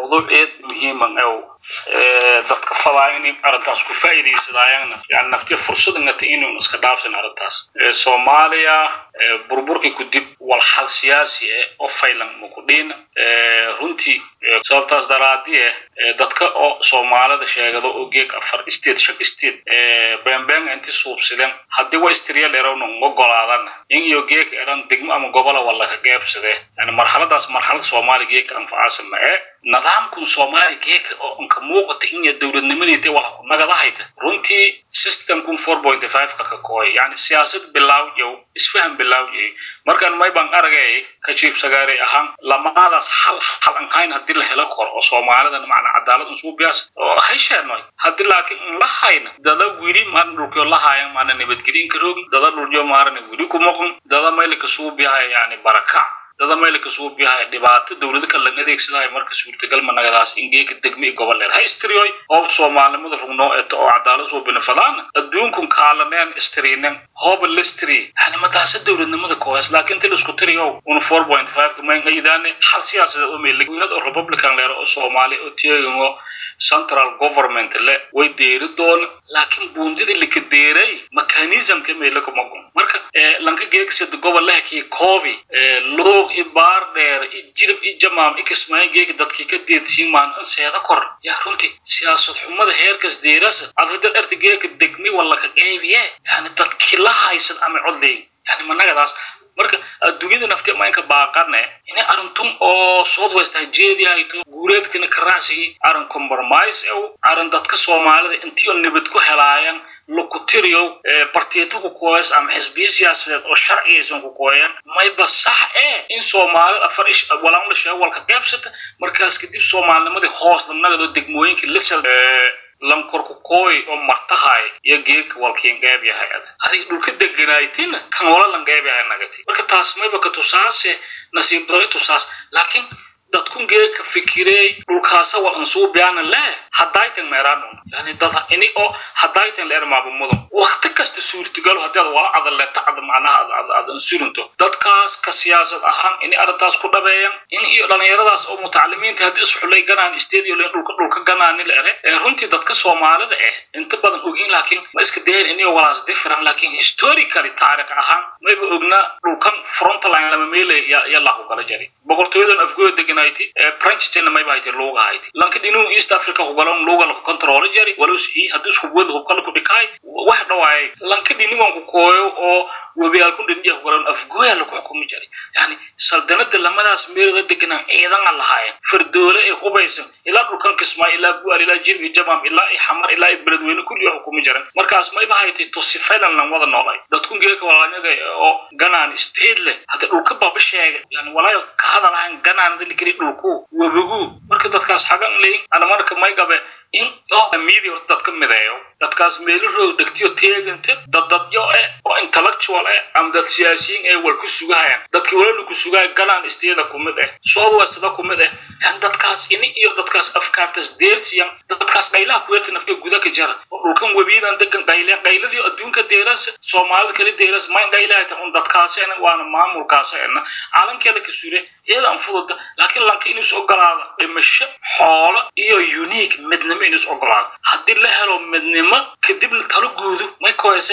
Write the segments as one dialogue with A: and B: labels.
A: موضوع مهم أو dadka falaayeen arintaas ku faa'iideysadayaan yani naftii fursad inuu iska dhaafsan arintaas Soomaaliya burburkii ku dib wal xal siyaasi oo faylan ku dheen runtii sababtaas daraadii dadka oo Soomaalida sheegado oo geek afar state been intii suubsadeen hadii way istriyal eeroon ogolaadan in iyo geek eran degmo ama gobol wala ka qaybsadee yani marxaladaas marxalad Soomaaliga geek anfacsan ma nidaamku Soomaaliga geek oo ka muuqata in dawladnimadii wax ku nagadahayd runtii systemku 4.5 ka kooy yani siyaasad bilawyo isfaham bilawyo markaan may baan aragay ka chief sagaari ahaan lamadaas hal aan hayn hadii la helo kor oo Soomaalida macna cadaalad u biyaas oo haysheenay hadii laakiin la hayna dada wiri man dhulka la hayan man nabadgelin karoog dada dhulyo maarna wiri ku moqon dada meel ka soo biyahay yani baraka dada meel ka soo biyahay dhibaato dawladda kala adeegsaday marka suurtagal ma nagadaas in geeka degmay goboleed history oo Soomaalida rugno oo cadaalad soo binafadaan adduunku kaalaneen istriineen hoob history yani ma taas dawladnimada kooyas laakiin inta isku tiriyo 4.5 ka ma qaydaan hal siyaasadeed oo meelay Republican leer oo Soomaali oo tiyago central government le way deeridoon laakiin buundida la ka deeray mechanism ka meelay kuma marka lanka geeksada gobolaha ki koobi loo ibaar dheer jirib jamaam ikismaageega dadkii ka deedsiin maan seeda kor ya runtii siyaasad xumada heerkas deerasa adada artigeeka degmi wala ka qeybiye yani dadkii la haysan ama coday yani managadaas marka adduunyada naftii ma inka baaqane inay arintun oo Southwest Nigeria ay to guureedkana karaasi arin compromise oo arin dadka Soomaalida intii nabad ku helaayaan lokutiriyo partiyada ku kooyas ama xisbiya siyaasadeed oo sharciyeysan ku kooyaan mayba sax in Soomaalida afar walaan la sheego walka qaybsata markaas kadib Soomaalinimada hoos nagado degmooyinka lisal lan korku kooy oo martahay iyo geek walkiin qayb yahay adiga dhulka deganaatiin kan wala lan qayb yahay nagati marka taas mayba ka tusaase nasiib daro tusaas laakiin dadku geek fikiray dhulkaas wal ansoo biyaan la hadaytan meeraan yani dad ini oo hadaytan leer maabumudo waqti kasta suurtagal hadii wala cadalata cad macnaha adan suurunto dadkaas ka siyaasad ahaan in arrintaas ku dhabeeyaan in iyo dhalinyaradaas oo mutacalimiinta hadii is xulay ganaan isteediyo leen dhulka ganaan la runtii dadka Soomaalida inta badan ogin laakiin ma iska deer in iyo walaas different laakiin historically taariikh ahaan mayba ogna dhulkan front line lama meelay ya la kala jari boqortooyada afgood deganayti French tina mayba ay looga hayd laakiin inuu East Africa ku galan looga la control jari walow si hadii isku wada hub kala ku dhikay wax dhawaay laakiin inuu ku kooyo oo wabiyaal ku dhinjiyo ku galan afgood la ku xukumi jari yani saldanada lamadaas meelada deganaan ciidan lahaayeen fardoole ay qubaysan ila dhulkan Kismaayo ila Bu'aal ila Jirbi Jamaam ila Xamar ila Beledweyne kulli wax xukumi jiran markaas mayba haytay tosifaylan lan wada noolay dadku geeka walaanaga oo ganaan steedle hada dhulka baba sheegay yani walaayo ka hadalahan ganaan dilkiri dhulku wabigu marka dadkaas xagan leey ana marka may gabe in oo media dadka mideeyo dadkaas meelo dhigtiyo teeganta dad yo oo intellectual am dad siyaasiyiin wal ku sugayaan dadkii walaal ku sugay ganaan isteeda kumid Southwest kumid yan dadkaas in iyo dadkaas afkaartas deersiyan dadkaas qaylaha ku weerta nafta gudaha ka jara dhulkan wabiidan degan qayladii adduunka deeras Soomaalida kale deeras ma qaylaha un dadkaas waana maamulkaas caalamkeeda ka suuray iyada fudud laakiin laakiin inuu ogolaado dhimasho xoolo iyo unique midnimo inuu ogolaado hadii la helo midnimo kadib la talo guudu ma kooyse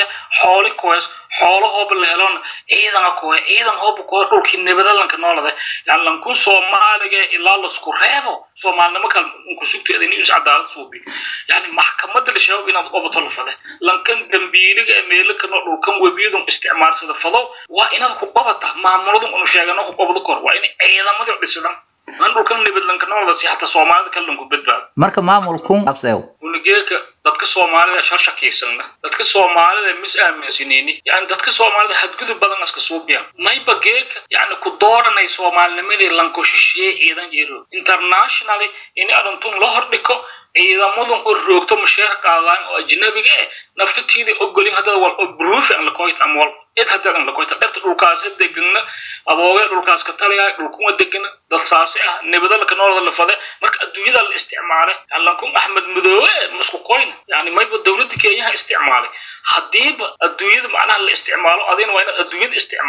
A: xoolo hoob la heloon ciidan hoob ko dhulkii nabadalanka noolada yani lanku Soomaaliga ilaa la isku reebo Soomaalnimo kale ku sugteeda inuu cadaalad soo bi yani maxkamadda la sheego inaad qobato la fadhi lankan dambiiliga meelka dhulkan wabiyadu isticmaalsada fado waa inaad ku qabata maamuladu uu sheegano ku qabado kor waa in ciidamada dhisan man dhulkan nabadlanka noolada si hata Soomaalida kale ku badbaado
B: marka maamulku abseeyo
A: geeka dadka Soomaalida shaqaysan dadka Soomaalida mis aaminsaneen yani dadka Soomaalida hadgudub badan aska suubiya mayba geeka yani ku dooranay Soomaalinimadii lanko shisheeye ciidan jiro internationally in arintun la hordhiko ciidamadu u roogto mushaar qaadaan oo ajnabiga naftiida ogolin hada wal proof aan la kooyt amwal hada aan la kooyt dharta dhulkaas degan abooga dhulkaas ka taliya dhulku degan dad saasi nabadda ka noolada la fade marka adduunyada la isticmaalay Allaahum Ahmed Madoowe مسكو كوين يعني ما يبغى دولة كينيا استعمالي حديب الدويد معناها الاستعمال أذين وين الدويد استعمال